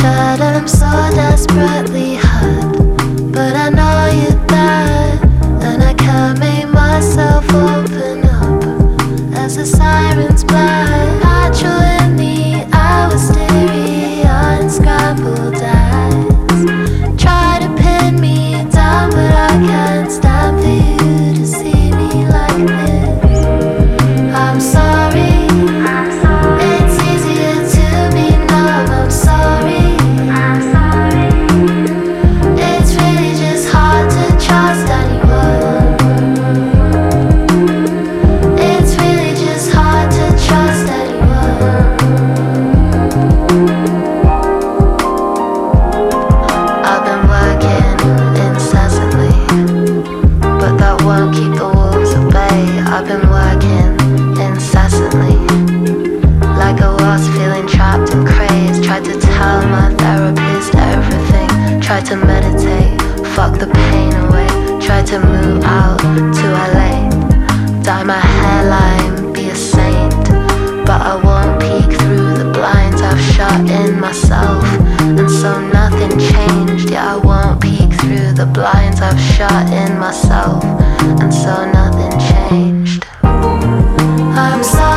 shirt and I'm so desperately hurt, but I know you're there, and I can't make myself open up as the sirens blare. Natural in the wisteria and scrambled eggs. Try to pin me down, but I can't stand for you to see me like this. I'm sorry. It's easier to be numb. I'm sorry. It's really just hard to trust anyone. It's really just hard to trust anyone. I've been working incessantly, but that won't keep the wolves at bay. I've been working incessantly, like I was feeling trapped and crazed. Tried to tell my therapist everything, tried to meditate, fuck the pain away. Tried to move out to LA, dye my hairline, be a saint, but I won't peek through the blinds I've shut in myself, and so nothing changed. Yeah, I won't peek through the blinds I've shut in myself, and so nothing changed. I'm sorry.